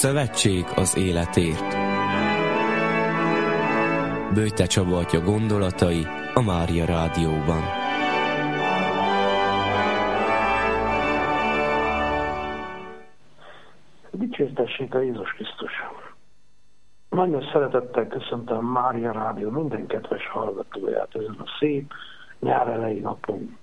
Szövetség az életért. Böjte Csaba atya gondolatai a Mária Rádióban. Dicsértessék a Jézus Krisztus! Nagyon szeretettel köszöntöm Mária Rádió minden kedves hallgatóját ezen a szép nyár elejé napon.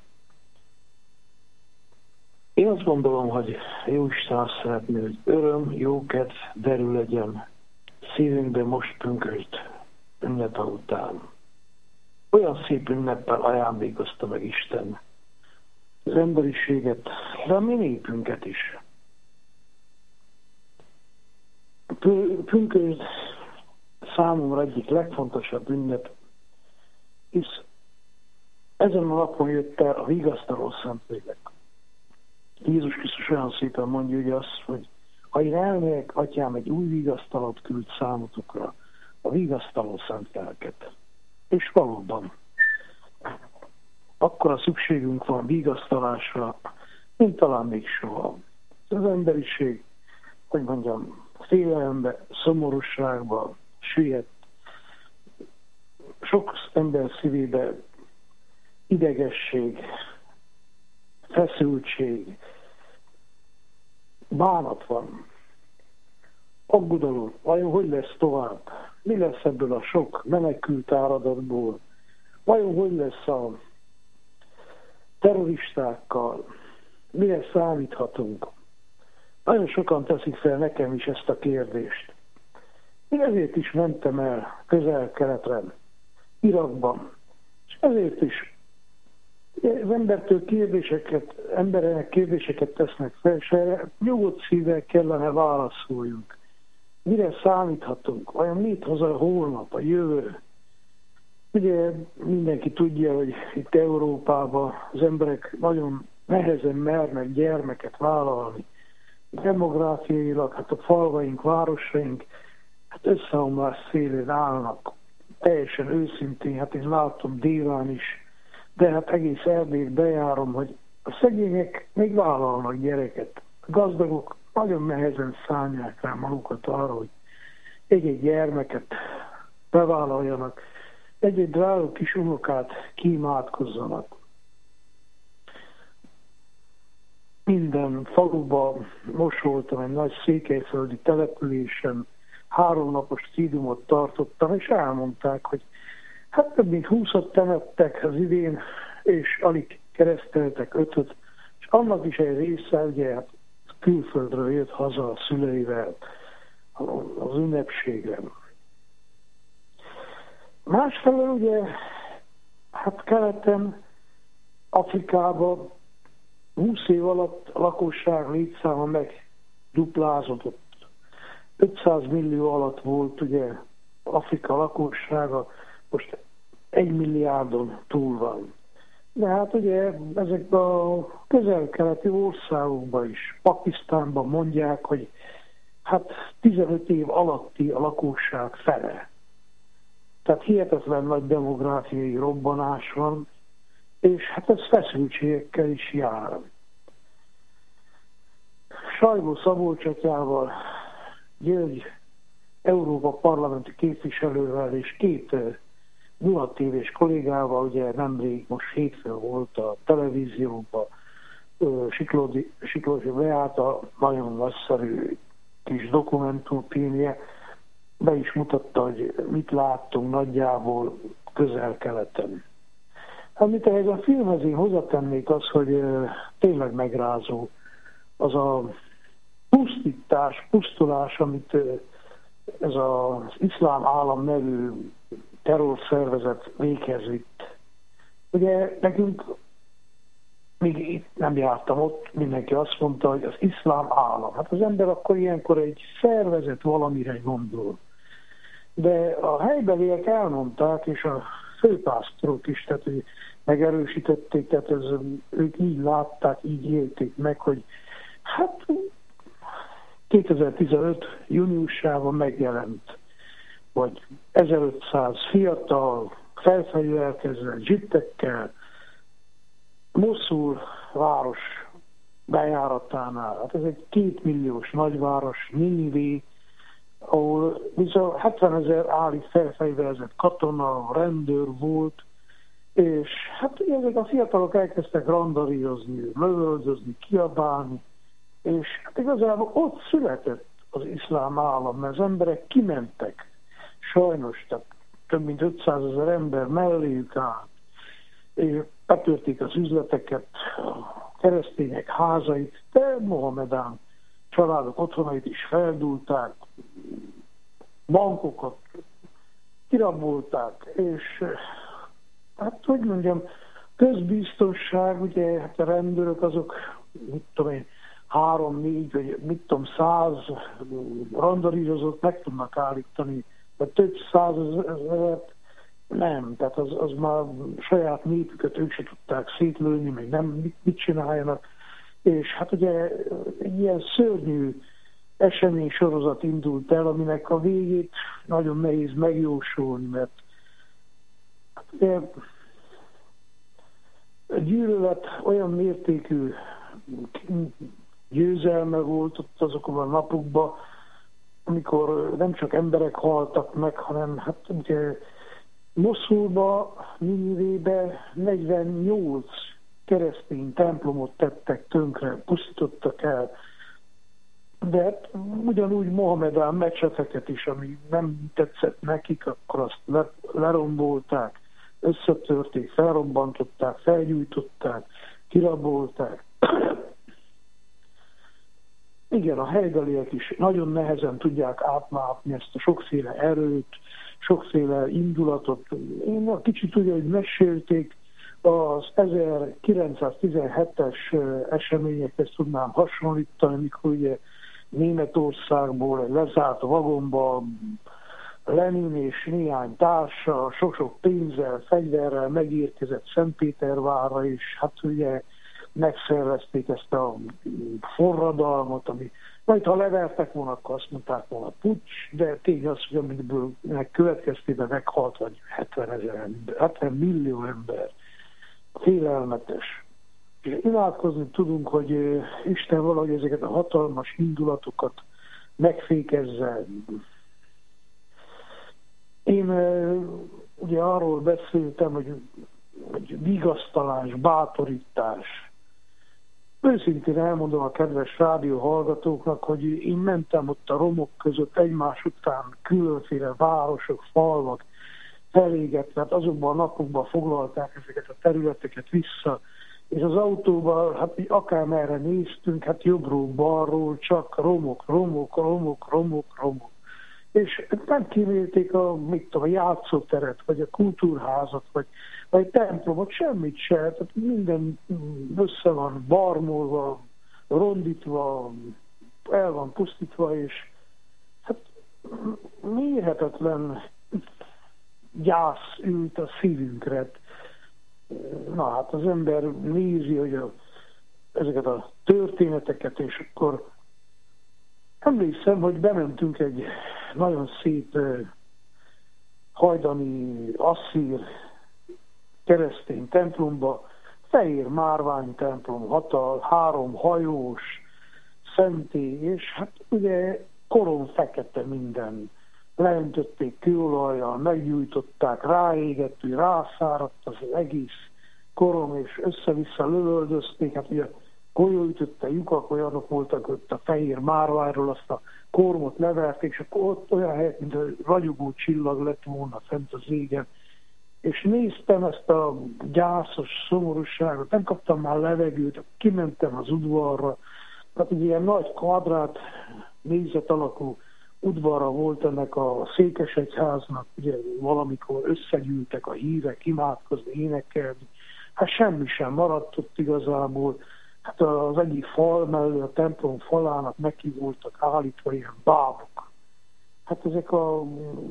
Én azt gondolom, hogy Jóisten azt szeretné, hogy öröm, jókedv, derű legyen szívünkben most pünkösd ünnepe után. Olyan szép ünneppel ajándékozta meg Isten az emberiséget, de a mi népünket is. Pünkösd számomra egyik legfontosabb ünnep, hisz ezen a napon jött el a vigasztaló Szentlélek. Jézus Krisztus olyan szépen mondja ugye azt, hogy ha én elmegyek, atyám egy új vigasztalót küld számotokra, a vigasztaló szent lelket. És valóban, akkora szükségünk van vigasztalásra, mint talán még soha. Az emberiség, hogy mondjam, félelembe, szomorúságba süllyedt. Sok ember szívébe idegesség, feszültség, bánat van, aggodalom, vajon hogy lesz tovább? Mi lesz ebből a sok menekült áradatból? Vajon hogy lesz a terroristákkal? Mire számíthatunk? Nagyon sokan teszik fel nekem is ezt a kérdést. Én ezért is mentem el Közel-Keletre, Irakban, és ezért is az emberek kérdéseket tesznek fel, és erre nyugodt szívvel kellene válaszoljunk. Mire számíthatunk? Vajon mit hoz a holnap, a jövő? Ugye mindenki tudja, hogy itt Európában az emberek nagyon nehezen mernek gyermeket vállalni. Demográfiailag, hát a falvaink, városaink, hát összeomlás szélén állnak. Teljesen őszintén, hát én látom délán is, de hát egész Erdélyt bejárom, hogy a szegények még vállalnak gyereket. A gazdagok nagyon nehezen szállják rá magukat arra, hogy egy-egy gyermeket bevállaljanak, egy-egy drága kis unokát kiimádkozzanak. Minden faluban, most voltam egy nagy székelyföldi településen, 3 napos tridiumot tartottam, és elmondták, hogy hát több mint 20-at temettek az idén, és alig kereszteltek 5-öt, és annak is egy része, ugye, hát külföldről jött haza a szüleivel az ünnepségre. Másfelől ugye, hát keleten, Afrikában 20 év alatt a lakosság létszáma megduplázódott. 500 millió alatt volt ugye Afrika lakossága, most 1 milliárdon túl van. De hát ugye ezekben a közel-keleti országokban is, Pakisztánban mondják, hogy hát 15 év alatti a lakosság fele. Tehát hihetetlen nagy demográfiai robbanás van, és hát ez feszültségekkel is jár. Sajgó Szabolcs atyával, György Európa parlamenti képviselővel és 2 Duna TV-s kollégával, ugye nemrég, most hétfőn volt a televízióban, Siklódi Beáta nagyon nagyszerű kis dokumentumfilmje, be is mutatta, hogy mit láttunk nagyjából Közel-Keleten. Amit ehhez a filmhez én hozzátennék az, hogy tényleg megrázó az a pusztulás, amit ez az Iszlám Állam nevű terrorszervezet véghez vitt. Ugye nekünk, még itt nem jártam ott, mindenki azt mondta, hogy az Iszlám Állam. Hát az ember akkor ilyenkor egy szervezet valamire gondol. De a helybeliek elmondták, és a főpásztorok is, tehát hogy megerősítették, tehát ők így látták, így élték meg, hogy hát 2015. júniusában megjelent, vagy 1500 fiatal, felfegyverkezve, zsittekkel, Moszul város bejáratánál. Hát ez egy 2 milliós nagyváros, Ninivé, ahol bizony 70 000 állít felfegyverzett katona, rendőr volt, és hát ezek a fiatalok elkezdtek randarírozni, lövöldözni, kiabálni, és hát igazából ott született az iszlám állam, mert az emberek kimentek, sajnos, tehát több mint 500 000 ember melléjük állt, és betörték az üzleteket, a keresztények házait, de Mohamedán családok otthonait is feldúlták, bankokat kirabolták, és hát hogy mondjam, közbiztonság, ugye hát a rendőrök azok, mit tudom én, 3-4, vagy mit tudom, 100 randarírozott meg tudnak állítani, de több 100 000 nem, tehát az már saját népüket ők se tudták szétlőni, meg nem mit csináljanak, és hát ugye egy ilyen szörnyű esemény sorozat indult el, aminek a végét nagyon nehéz megjósolni, mert hát ugye a gyűlölet olyan mértékű győzelme volt ott azokban a napokban, amikor nem csak emberek haltak meg, hanem hát ugye Moszulba, Ninivébe 48 keresztény templomot tettek tönkre, pusztítottak el. De hát ugyanúgy Mohamedán mecseteket is, ami nem tetszett nekik, akkor azt lerombolták, összetörték, felrobbantották, felgyújtották, kirabolták. Igen, a helybeliek is nagyon nehezen tudják átlátni ezt a sokféle erőt, sokféle indulatot. Én a kicsit ugye, hogy mesélték, az 1917-es eseményekhez tudnám hasonlítani, amikor ugye Németországból egy lezárt vagonba Lenin és néhány társa sok-sok pénzzel, fegyverrel megérkezett Szentpétervárra, és hát ugye megszervezték ezt a forradalmat, ami majd ha levertek volna, akkor azt mondták volna puccs, de tény az, hogy amiből következtében meghalt vagy 70 millió ember. Félelmetes. És imádkozni tudunk, hogy Isten valahogy ezeket a hatalmas indulatokat megfékezze. Én ugye arról beszéltem, hogy vigasztalás, bátorítás. Őszintén elmondom a kedves rádió hallgatóknak, hogy én mentem ott a romok között egymás után különféle városok, falvak felégetve, hát azokban a napokban foglalták ezeket a területeket vissza, és az autóban, hát akármerre néztünk, hát jobbról, balról, csak romok. És nem kímélték a játszóteret, vagy a kultúrházat, vagy templomot, semmit se. Tehát minden össze van barmolva, rondítva, el van pusztítva, és hát mérhetetlen gyász ült a szívünkre. Na hát az ember nézi, hogy ezeket a történeteket, és akkor emlékszem, hogy bementünk egy nagyon szép hajdani asszír keresztény templomba, fehér márvány templom, 3 hajós szentély, és hát ugye koron fekete minden. Leöntötték kőolajjal, meggyújtották, ráégett, rászáradt az egész korom, és össze-vissza lövöldözték, hát ugye golyóütötte lyukak, olyanok voltak, hogy a fehér márványról azt a kormot leverték, és akkor ott olyan helyet, mint a ragyogó csillag lett volna fent az égen. És néztem ezt a gyászos szomorúságot, nem kaptam már levegőt, kimentem az udvarra, tehát egy ilyen nagy kvadrát, négyzet alakú udvarra volt ennek a székesegyháznak, ugye valamikor összegyűltek a hívek, imádkozni, énekelni. Hát semmi sem maradt ott igazából. Hát az egyik fal mellé, a templom falának neki voltak állítva ilyen bábok. Hát ezek a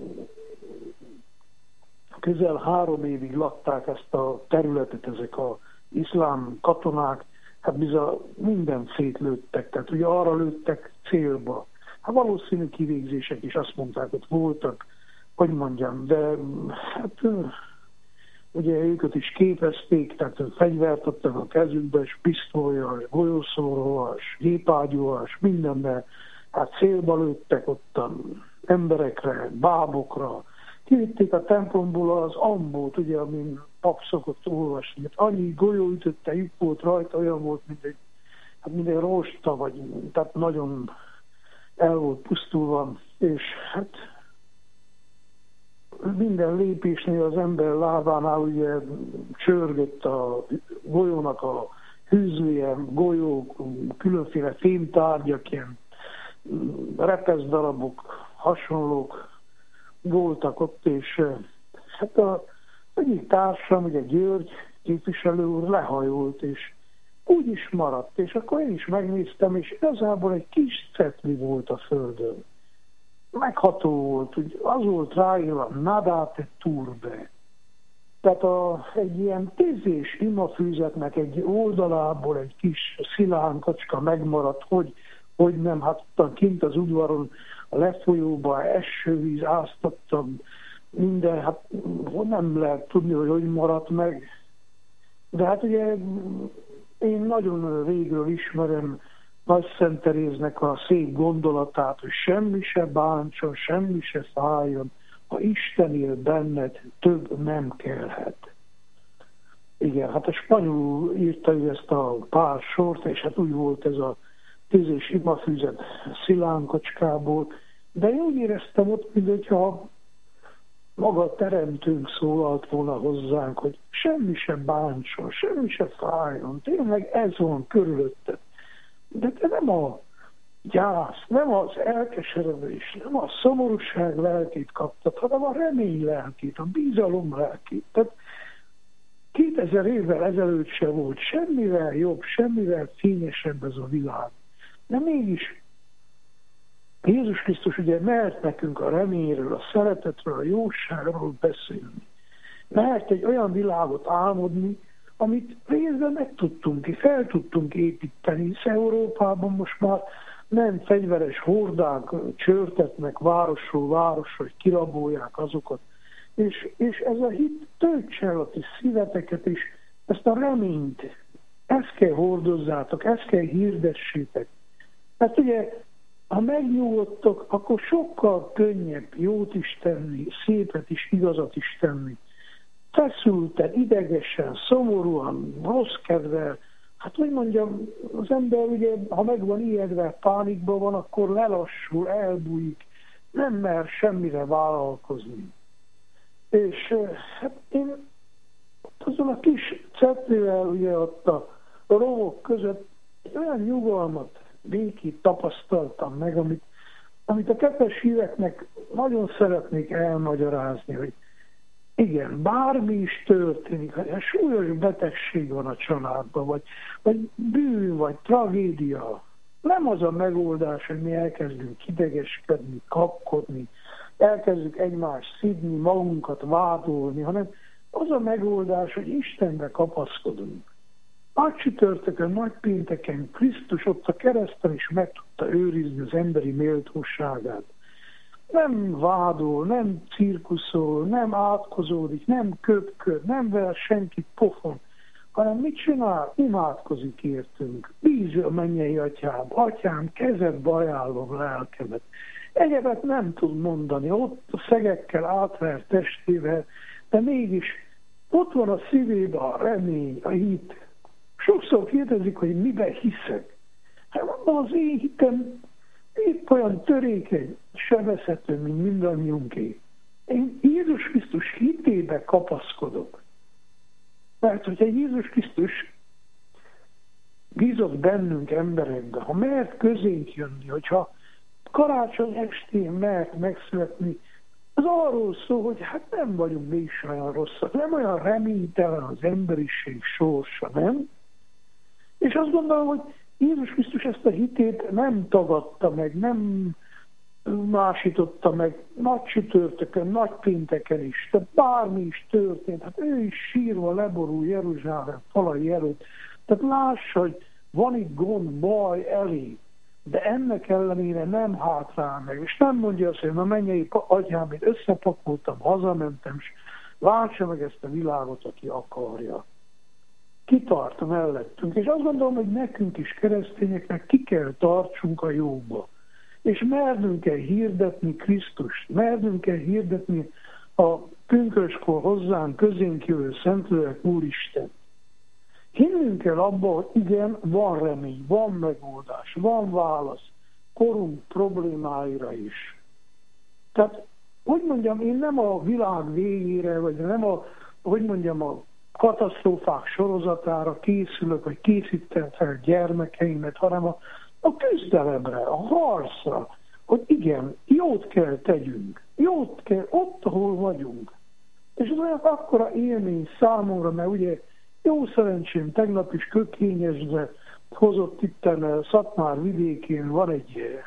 közel 3 évig lakták ezt a területet, ezek az iszlám katonák, hát bizony minden szétlőttek, tehát ugye arra lőttek célba. Hát valószínű kivégzések is azt mondták, hogy voltak, hogy mondjam, de hát ugye őket is képezték, tehát fegyvert adtak a kezükbe, és pisztolyas, golyószórós, gépágyúas, mindenben, hát célba lőttek ottan emberekre, bábokra. Kivitték a templomból az ambót, ugye, amin pap szokott olvasni. Hát annyi golyó ütötte, lyuk volt rajta, olyan volt, mint egy rosta, vagy tehát nagyon el volt pusztulva, és hát minden lépésnél az ember lábánál ugye csörgött a golyónak a hűzője, golyók, különféle fémtárgyak, ilyen repeszdarabok, hasonlók voltak ott, és hát az egyik társam, ugye György képviselő úr lehajolt, és úgy is maradt, és akkor én is megnéztem, és igazából egy kis cetli volt a földön. Megható volt, úgy az volt ráírva, nadate turbe. Tehát egy ilyen tízés imafűzetnek egy oldalából egy kis szilánkacska megmaradt, hogy nem, hát kint az udvaron a lefolyóba esővíz áztattam, minden, hát nem lehet tudni, hogy maradt meg. De hát ugye én nagyon régről ismerem Nagy Szent Teréznek a szép gondolatát, hogy semmi se bántson, semmi se fájjon, ha Isten él benned, több nem kellhet. Igen, hát a spanyolul írta ő ezt a pár sort, és hát úgy volt ez a tízés imafűzet szilánkocskából, de én úgy éreztem ott, mintha maga a teremtőnk szólalt volna hozzánk, hogy semmi se bántson, semmi se fájjon, tényleg ez van körülötted. De te nem a gyász, nem az elkeseredés, nem a szomorúság lelkét kaptad, hanem a remény lelkét, a bizalom lelkét. Tehát 2000 évvel ezelőtt se volt semmivel jobb, semmivel fényesebb ez a világ. De mégis Jézus Krisztus ugye mert nekünk a reményről, a szeretetről, a jóságról beszélni. Mert egy olyan világot álmodni, amit részben meg tudtunk ki, fel tudtunk építeni, hisz Európában most már nem fegyveres hordák csörtetnek városról városra, hogy kirabolják azokat. És ez a hit töltse el a ti szíveteket, és ezt a reményt, ezt kell hordozzátok, ezt kell hirdessétek. Mert ugye, ha megnyugodtok, akkor sokkal könnyebb jót is tenni, szépet is, igazat is tenni. Feszülten, idegesen, szomorúan, rossz kedvel, hát hogy mondjam, az ember ugye, ha meg van ijedve, pánikban van, akkor lelassul, elbújik, nem mer semmire vállalkozni. És hát én azon a kis cetlivel ugye ott a rovok között egy olyan nyugalmat, békét tapasztaltam meg, amit a kedves híveknek nagyon szeretnék elmagyarázni, hogy igen, bármi is történik, ha súlyos betegség van a családban, vagy bűn, vagy tragédia, nem az a megoldás, hogy mi elkezdünk idegeskedni, kapkodni, elkezdjük egymást szidni, magunkat vádolni, hanem az a megoldás, hogy Istenbe kapaszkodunk. Nagy csütörtökön, nagy pénteken Krisztus ott a kereszten is meg tudta őrizni az emberi méltóságát. Nem vádol, nem cirkuszol, nem átkozódik, nem köpköd, nem ver senkit pofon, hanem mit csinál? Imádkozik értünk. Bízz a mennyei atyába. Atyám, kezedbe ajánlom lelkemet. Egyebet nem tud mondani, ott a szegekkel átvert testével, de mégis ott van a szívében a remény, a hit. Sokszor kérdezik, hogy miben hiszek. Hát mondom, az én hitem épp olyan törékeny, sebezhető, mint mindannyiunké. Én Jézus Krisztus hitébe kapaszkodok. Mert hogyha Jézus Krisztus bízott bennünk emberekbe, ha mert közénk jönni, hogyha karácsony estén mert megszületni, az arról szól, hogy hát nem vagyunk mégsem olyan rosszak, nem olyan reménytelen az emberiség sorsa, nem? És azt gondolom, hogy Jézus Krisztus ezt a hitét nem tagadta meg, nem másította meg nagy csütörtökön, nagy pénteken is, tehát bármi is történt, hát ő is sírva leborul Jeruzsálem falai előtt, tehát lássa, hogy van itt gond, baj, elég, de ennek ellenére nem hátrál meg, és nem mondja azt, hogy na mennyei atyám, én összepakoltam, hazamentem, és Látsa meg ezt a világot, aki akarja. Kitart mellettünk, és azt gondolom, hogy nekünk is, keresztényeknek ki kell tartsunk a jóba. És mernünk kell hirdetni Krisztust, mernünk kell hirdetni a pünköskor hozzánk közénk jövő Szentlélek Úristen. Hinnünk kell abba, hogy igen, van remény, van megoldás, van válasz korunk problémáira is. Tehát, hogy mondjam, én nem a világ végére, vagy nem a katasztrófák sorozatára készülök, vagy készítem fel gyermekeimet, hanem a küzdelemre, a harcra, hogy igen, jót kell tegyünk, jót kell ott, ahol vagyunk. És ez olyan akkora élmény számomra, mert ugye jó szerencsém, tegnap is Kökényesre hozott itten Szatmár vidékén, van egy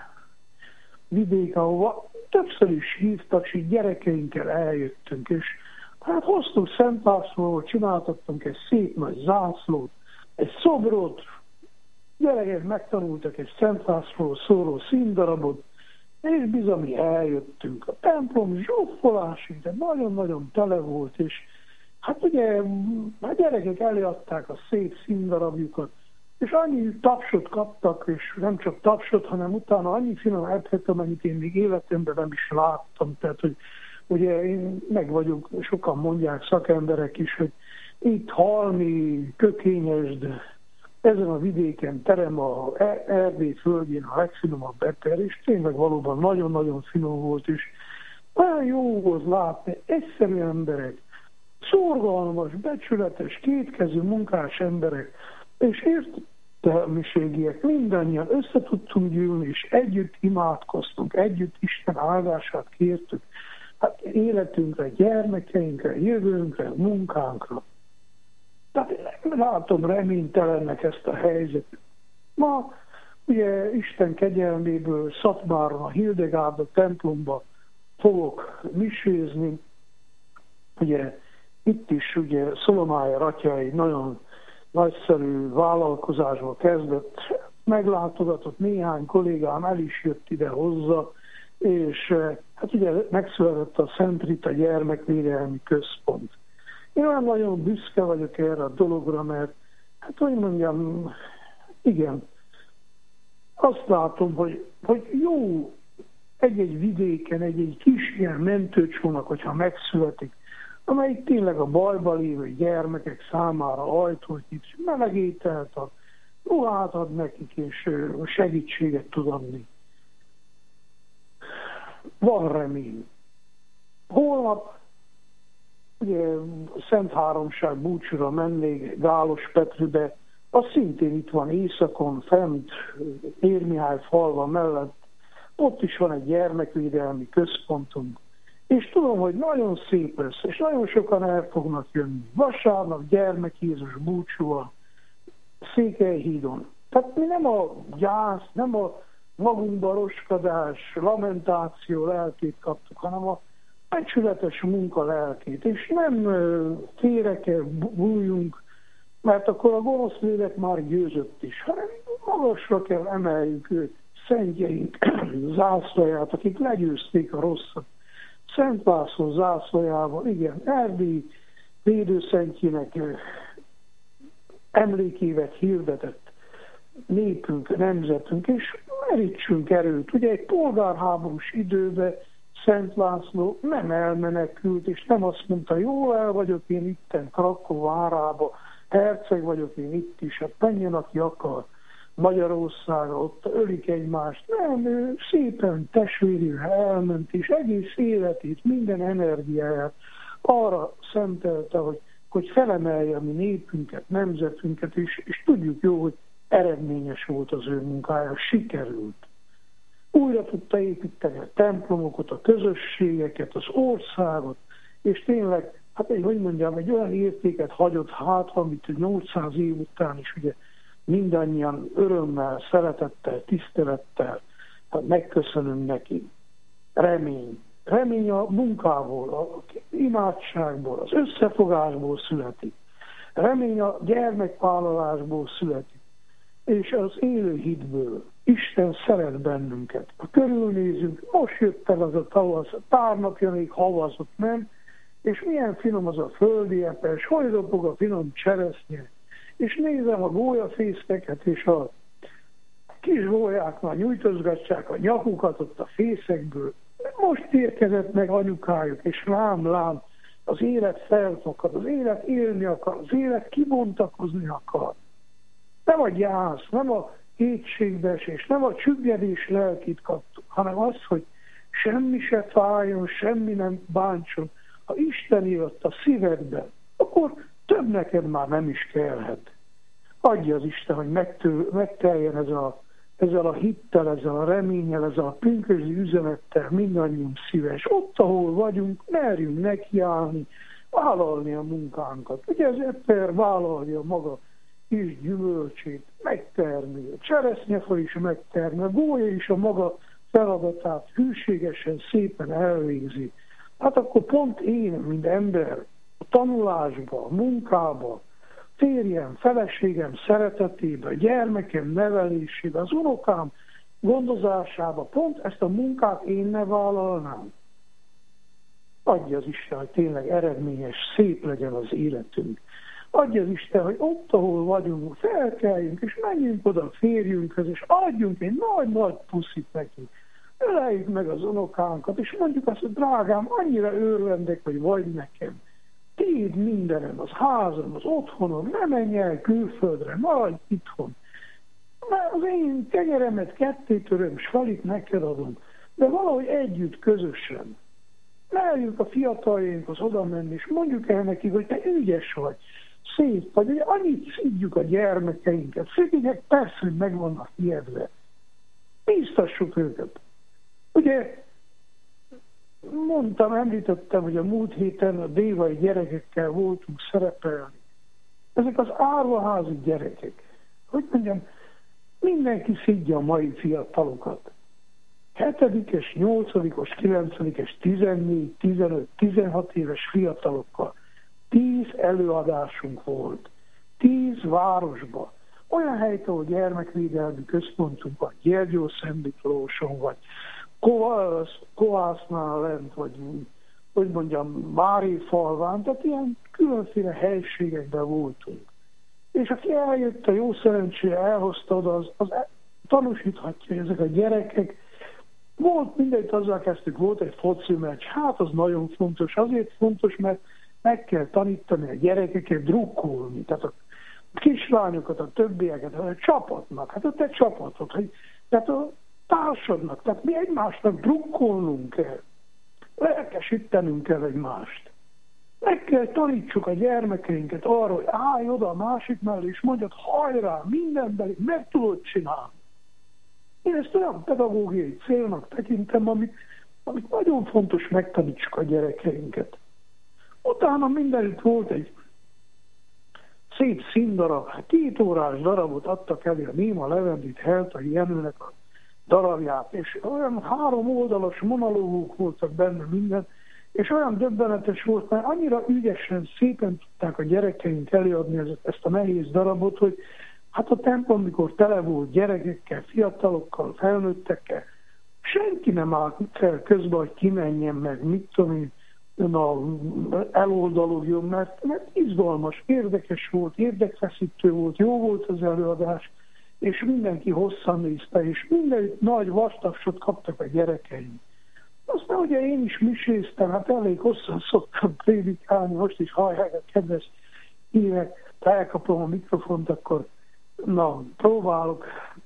vidék, ahova többször is hívtak, és így gyerekeinkkel eljöttünk, és hát hoztunk Szent Lászlóról, csináltattunk egy szép nagy zászlót, egy szobrot, gyerekek megtanultak egy Szent Lászlóról szóló színdarabot, és bizony eljöttünk. A templom zsúfolásig, de nagyon-nagyon tele volt, és hát ugye a gyerekek előadták a szép színdarabjukat, és annyi tapsot kaptak, és nem csak tapsot, hanem utána annyi finom ebhet, amennyit én még életemben nem is láttam. Tehát, hogy ugye én meg vagyok, sokan mondják szakemberek is, hogy itt Halmi, Kökényesd, ezen a vidéken terem a Erdély földjén a legfinomabb eper, és tényleg valóban nagyon-nagyon finom volt, és olyan jó volt látni egyszerű emberek, szorgalmas, becsületes, kétkezű munkás emberek, és értelmiségiek, mindannyian össze tudtunk gyűlni, és együtt imádkoztunk, együtt Isten áldását kértük, hát életünkre, gyermekeinkre, jövőnkre, munkánkra. Tehát látom reménytelennek ezt a helyzetet. Ma ugye Isten kegyelméből Szatmáron a Hildegárda templomba fogok misézni. Ugye itt is ugye Szolomájer atya egy nagyon nagyszerű vállalkozásba kezdett, meglátogatott, néhány kollégám el is jött ide hozzá, és hát ugye megszületett a Szent Rita Gyermekvédelmi Központ. Én olyan nagyon büszke vagyok erre a dologra, mert hát hogy mondjam, igen, azt látom, hogy jó egy-egy vidéken, egy-egy kis ilyen mentőcsónak, hogyha megszületik, amelyik tényleg a bajba lévő gyermekek számára ajtót nyit, meleg ételt ad, ruhát ad nekik, és segítséget tud adni. Van remény. Holnap ugye Szent Háromság búcsúra mennék Gálos Petribe, az szintén itt van északon, fent Érmihály falva mellett, ott is van egy gyermekvédelmi központunk, és tudom, hogy nagyon szép lesz, és nagyon sokan el fognak jönni. Vasárnap gyermek Jézus búcsúval Székelyhídon. Tehát mi nem a gyász, nem a magunkba roskadás, lamentáció lelkét kaptuk, hanem a becsületes munka lelkét, és nem félre kell bújjunk, mert akkor a gonosz lélek már győzött is, hanem magasra kell emeljük őt, szentjeink zászlaját, akik legyőzték a rosszat. Szent László zászlajával, igen, Erdély védőszentjének emlékévet hirdetett népünk, nemzetünk, és merítsünk erőt. Ugye egy polgárháborús időben Szent László nem elmenekült, és nem azt mondta, jól el vagyok én itten Krakkó várába, herceg vagyok én itt is, hát menjen, aki akar Magyarországra, ott ölik egymást. Nem, ő szépen testvérül elment, és egész életét, minden energiáját arra szentelte, hogy felemelje a mi népünket, nemzetünket, és tudjuk jó, hogy eredményes volt az ő munkája, sikerült. Újra tudta építeni a templomokat, a közösségeket, az országot, és tényleg, hát egy olyan értéket hagyott hátra, amit 800 év után is ugye mindannyian örömmel, szeretettel, tisztelettel megköszönünk neki. Remény. Remény a munkából, a imádságból, az összefogásból születik. Remény a gyermekvállalásból születik. És az élő hitből. Isten szeret bennünket. Ha körülnézünk, most jött el az a tavasz, pár napja még havazott, nem? és milyen finom az a földi epe, és hogy ropog a finom cseresznye, és nézem a gólyafészkeket, és a kis gólyák már nyújtozgatják a nyakukat ott a fészekből. Most érkezett meg anyukájuk, és lám, az élet felfakad, az élet élni akar, az élet kibontakozni akar. Nem a gyász, nem a kétségbeesés, nem a csüggedés lelkit kaptuk, hanem az, hogy semmi se fájjon, semmi nem bántson. Ha Isten élt a szívedben, akkor több neked már nem is kellhet. Adja az Isten, hogy megteljen ezzel a hittel, ezzel a reménnyel, ezzel a pünkösdi üzenettel mindannyiunk szíve. És ott, ahol vagyunk, merjünk nekiállni, vállalni a munkánkat. Ugye az eper vállalja maga kis gyümölcsét, megtermi, a cseresznyefal is megtermi, a gólya is a maga feladatát hűségesen, szépen elvégzi. Hát akkor pont én, mint ember, a tanulásba, a munkába, férjem, feleségem szeretetébe, a gyermekem nevelésébe, az unokám gondozásába, pont ezt a munkát én ne vállalnám. Adja az Isten, hogy tényleg eredményes, szép legyen az életünk. Adja az Isten, hogy ott, ahol vagyunk, felkeljünk, és menjünk oda a férjünkhöz, és adjunk egy nagy-nagy puszit neki. Öleljük meg az unokánkat, és mondjuk azt, hogy drágám, annyira örvendek, hogy vagy nekem. Tiéd mindenem, az házam, az otthonom, ne menj el külföldre, maradj itthon. Mert az én tenyeremet ketté töröm, s falit neked adom, de valahogy együtt, közösen. Merjünk a fiataljainkhoz oda menni, és mondjuk el nekik, hogy te ügyes vagy, szép vagy, hogy annyit szidjuk a gyermekeinket, szegények persze, hogy meg vannak ijedve. Bíztassuk őket. Ugye, említettem, hogy a múlt héten a dévai gyerekekkel voltunk szerepelni. Ezek az árvaházi gyerekek. Hogy mondjam, mindenki szidja a mai fiatalokat. 7-es, 8-os, 9-es, 14, 15, 16 éves fiatalokkal 10 előadásunk volt. 10 városba. Olyan helyt, ahol gyermekvédelmi központunk van, Gyergyószentmiklóson, vagy Kovásznál lent, vagy hogy mondjam, Márifalván, tehát ilyen különféle helységekben voltunk. És aki eljött, a jó szerencsére elhozta oda, az tanúsíthatja, hogy ezek a gyerekek, volt mindent azzal kezdtük, volt egy foci meccs, hát az nagyon fontos, azért fontos, mert meg kell tanítani a gyerekeket drukkolni, tehát a kislányokat, a többieket, a csapatnak, hát a te csapatod, tehát a társadnak, tehát mi egymásnak drukkolnunk kell, lelkesítenünk kell egymást. Meg kell tanítsuk a gyermekeinket arra, hogy állj oda a másik mellé, és mondjad, hajrá, mindenben meg tudod csinálni. Én ezt olyan pedagógiai célnak tekintem, amit nagyon fontos megtanítsuk a gyerekeinket. Utána mindenütt volt egy szép színdarab, 2 órás darabot adtak elő a Néma Levendit Heltai Jenőnek a darabját, és olyan 3 oldalas monológok voltak benne minden, és olyan döbbenetes volt, mert annyira ügyesen, szépen tudták a gyerekeink előadni ezt a nehéz darabot, hogy hát a templom, mikor tele volt gyerekekkel, fiatalokkal, felnőttekkel, senki nem állt fel közben, hogy kimenjen meg, mit tudom én, eloldalogjon, mert izgalmas, érdekes volt, érdekfeszítő volt, jó volt az előadás, és mindenki hosszan nézte, és mindenütt nagy vastapsot kaptak a gyerekeim. Aztán ugye én is miséztem, hát elég hosszan szoktam prédikálni, most is hallják a kedves hívek, ha elkapom a mikrofont, akkor próbálok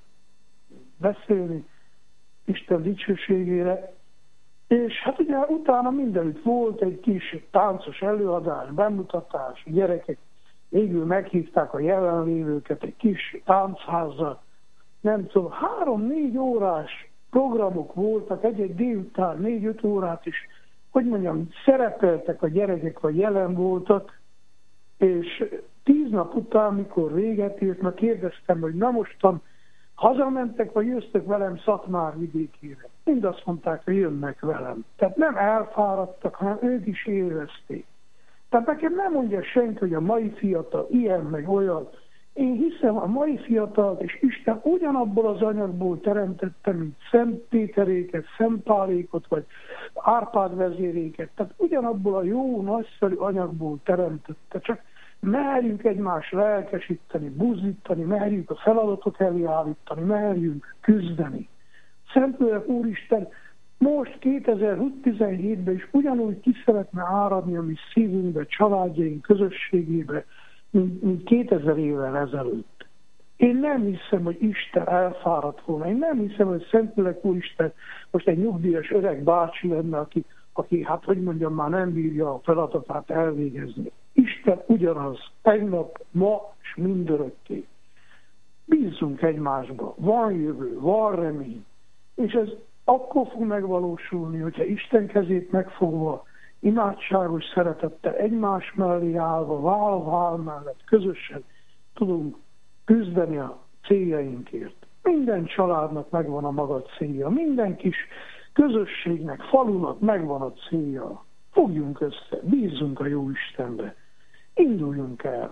beszélni Isten dicsőségére. És hát ugye utána mindenütt volt egy kis táncos előadás, bemutatás, a gyerekek végül meghívták a jelenlévőket egy kis táncházra, nem tudom, 3-4 órás programok voltak, egy délután 4-5 órát is, hogy mondjam, szerepeltek a gyerekek, vagy jelen voltak, és 10 nap után, mikor véget ért, meg kérdeztem, hogy na mostan hazamentek, vagy jöttek velem Szatmár vidékére. Mind azt mondták, hogy jönnek velem. Tehát nem elfáradtak, hanem ők is élvezték. Tehát nekem nem mondja senki, hogy a mai fiatal ilyen meg olyan, Én hiszem, a mai fiatal és Isten ugyanabból az anyagból teremtette, mint Szent Péteréket, Szent Pálékot, vagy Árpád vezéréket. Tehát ugyanabból a jó, nagyszerű anyagból teremtette. Csak merjünk egymást lelkesíteni, buzdítani, merjünk a feladatot elé állítani, merjünk küzdeni. Szentlélek Úristen most 2017-ben is ugyanúgy ki szeretne áradni a mi szívünkbe, családjaink közösségébe, mint 2000 évvel ezelőtt. Én nem hiszem, hogy Isten elfáradt volna. Én nem hiszem, hogy Szentlélek Úristen most egy nyugdíjas öreg bácsi lenne, aki hát hogy mondjam, már nem bírja a feladatát elvégezni. Isten ugyanaz, tegnap, ma és mindörökké. Bízzunk egymásba. Van jövő, van remény. És ez akkor fog megvalósulni, hogyha Isten kezét megfogva, imádságos szeretettel egymás mellé állva, vál mellett közösen tudunk küzdeni a céljainkért. Minden családnak megvan a maga célja, minden kis közösségnek, falunak megvan a célja. Fogjunk össze, bízzunk a jó Istenbe, induljunk el.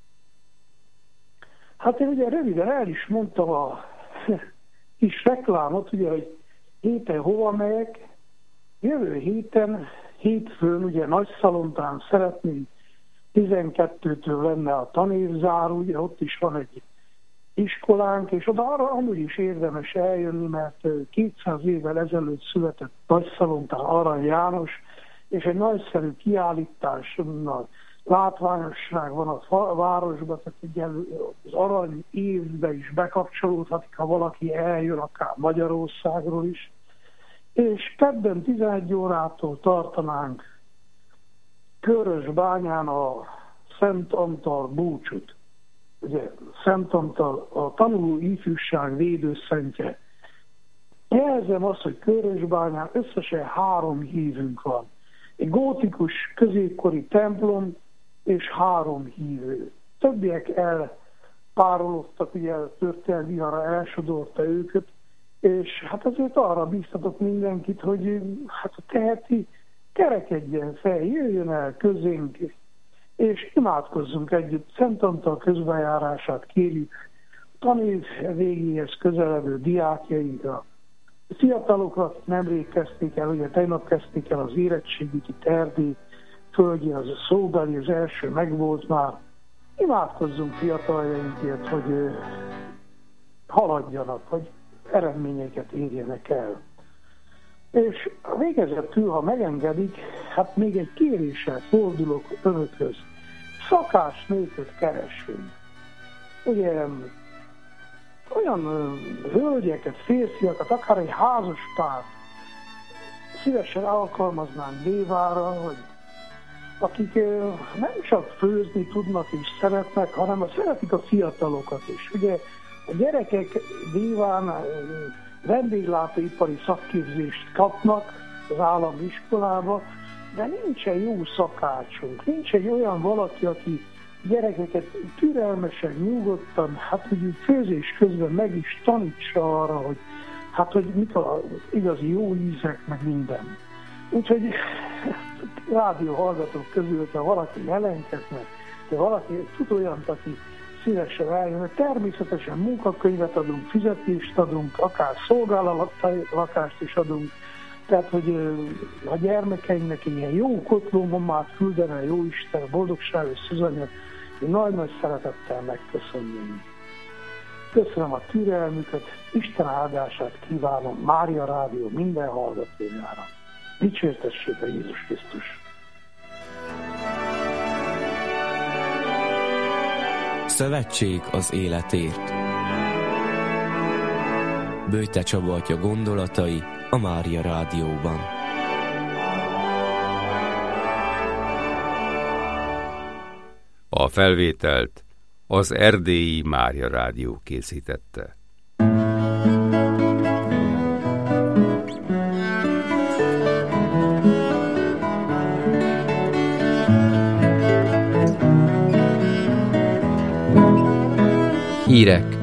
Hát én ugye röviden el is mondtam a kis reklámot, ugye, hogy héten hova megyek. Jövő héten, hétfőn, ugye Nagyszalontán szeretnénk 12-től lenne a tanévzáró, ugye ott is van egy iskolánk, és oda arra amúgy is érdemes eljönni, mert 200 évvel ezelőtt született Nagyszalontán Arany János, és egy nagyszerű kiállítás, látványosság van a városban, tehát ugye az arany évbe is bekapcsolódhatik, ha valaki eljön, akár Magyarországról is. És kedden 11 órától tartanánk Körösbányán a Szent Antal búcsút. Ugye Szent Antal a tanuló ifjúság védőszentje. Jelzem azt, hogy Körösbányán összesen 3 hívünk van. Egy gótikus középkori templom és 3 hívő. Többiek elpárologtak, ugye a történelmi vihara elsodorta őket, és hát azért arra bíztatok mindenkit, hogy hát teheti, kerekedjen fel, jöjjön el közénk, és imádkozzunk együtt. Szent Antal közbejárását kérjük tanév végéhez közeledő diákjainkra. A fiatalokra nemrég kezdték el, ugye tegnap kezdték el az érettségit itt Erdély földje, az a szóbeli, az első megvolt már. Imádkozzunk fiataljainkért, hogy haladjanak, hogy eredményeket érjenek el. És végezetül, ha megengedik, hát még egy kéréssel fordulok önökhöz. Szakásnőket keresünk. Ugye olyan hölgyeket, férfiakat, akár egy házas párt szívesen alkalmaznánk Dévára, hogy akik nem csak főzni tudnak és szeretnek, hanem szeretik a fiatalokat is. Ugye a gyerekek Déván vendéglátóipari szakképzést kapnak az állami iskolába, de nincsen jó szakácsunk, nincs egy olyan valaki, aki gyerekeket türelmesen, nyugodtan, hát hogy főzés közben meg is tanítsa arra, hogy hát hogy mik az igazi jó ízek, meg minden. Úgyhogy rádió hallgatók közül, ha valaki jelentkezne, de valaki tud olyant, aki szívesen eljön, természetesen munkakönyvet adunk, fizetést adunk, akár szolgálatlakatást is adunk, tehát, hogy a gyermekeinknek ilyen jó kotlómamát küldene jó Isten, boldogságos szüzanyag, én nagy-nagy szeretettel megköszönjük. Köszönöm a türelmüket, Isten áldását kívánom Mária Rádió minden hallgatójára. Dicsértessék a Jézus Krisztus! Szövetség az életért. Böjte Csaba atya gondolatai a Mária Rádióban. A felvételt az Erdélyi Mária Rádió készítette. Hírek